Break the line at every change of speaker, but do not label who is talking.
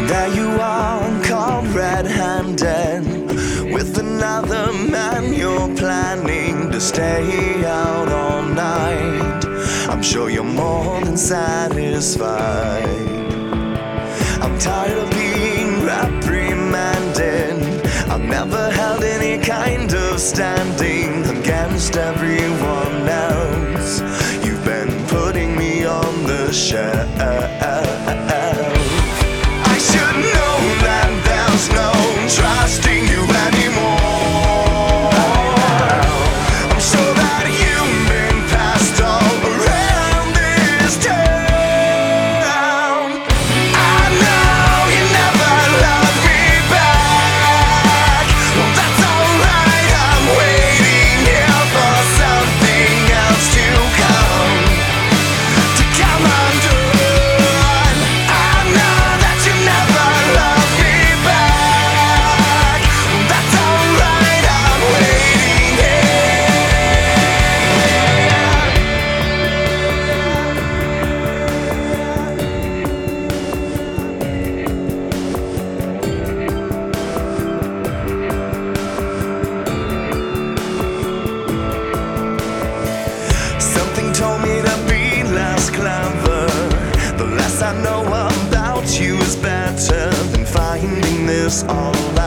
There you are, caught red-handed with another man. You're planning to stay out all night. I'm sure you're more than satisfied. I'm tired of being reprimanded. I've never held any kind of standing against everyone else. You've been putting me on the shelf. I should know that there's no trusting you anymore. I'm sure that you've been passed all around this town. I know you never loved me back. Well, that's alright, I'm waiting here for something else to come undone. I know that you never loved me back. Well, that's alright, I'm waiting Something told me to be less clever. The less I know about you is better than finding this all out.